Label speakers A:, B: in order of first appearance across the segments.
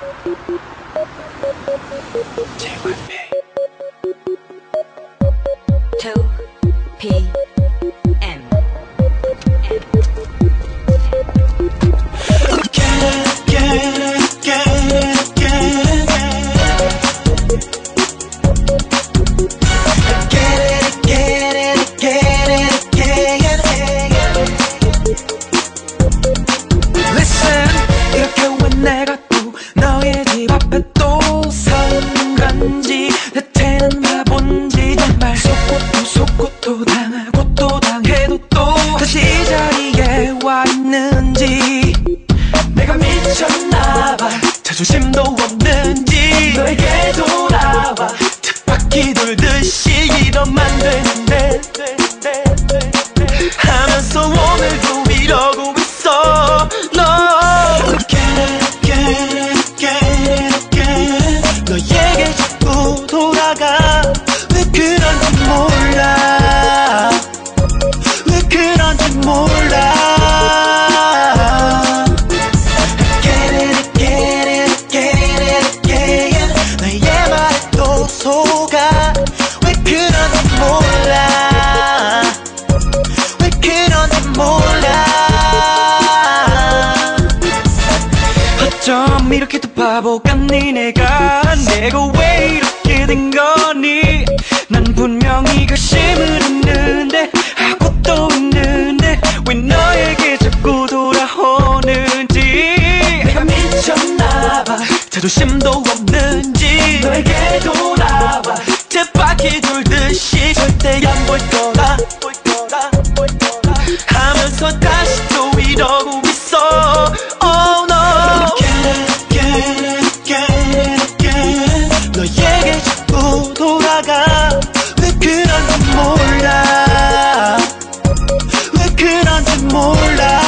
A: JYP
B: 2PM
A: 내가 또 너의 집 앞에 또 선 건지 대체는 바본지 정말 속고도 당하고 또 당해도 또 다시 이 자리에 와 있는지 내가 미쳤나봐 자존심도 없는지 너에게 돌아와 쳇바퀴 돌듯이 이러면 안 되는데 하면서 오늘도 이러고 있어 너 너에게 자꾸 돌아가 왜 그런지 몰라 왜 그런지 몰라 너의 말에 또 속아 왜 그런지 몰라 왜 그런지 몰라 어쩜 이렇게도 바보 같니 내가 왜 이렇게 된 거니 난 분명히 결심을 했는데 하고 또 있는데 왜 너에게 자꾸 돌아오는지 내가 미쳤나봐 자존심도 없는지 너에게 돌아와 쳇바퀴 돌듯이 절대 안 볼 거라 하면서 다시 또 이러고 있어 Oh no 너에게 자꾸 돌아가 왜 그런지 몰라 왜 그런지 몰라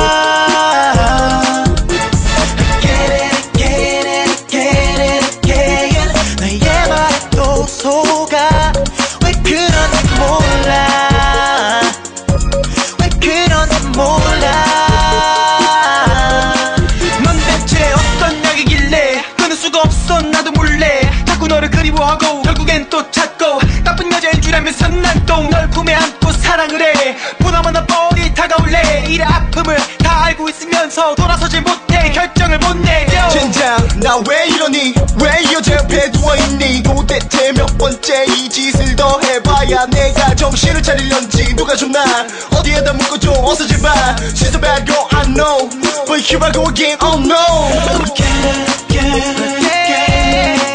A: 너의 말에 또 속아 왜 그런지 몰라 왜 그런지 몰라 넌 대체 어떤 약이길래 끊을 수가 없어 나도 몰래 자꾸 너를 그리워하고 결국엔 또 찾고 나쁜 여자인 줄 알면서 난 또 널 품에 안고 사랑을 해 보나마나 뻔히 다가올래 이 아픔을 다 알고 있으면서 돌아서질 못해 결정을 못 내려
C: 젠장 나 왜 이러니 왜 이 여자 옆에 누워있니 도대체 몇 번째 이 짓을 더 해봐야 내가 정신을 차리려는지 누가 좀 나 어디에다 묶어줘 어서 제발 She's a bad girl I know But here I go again oh no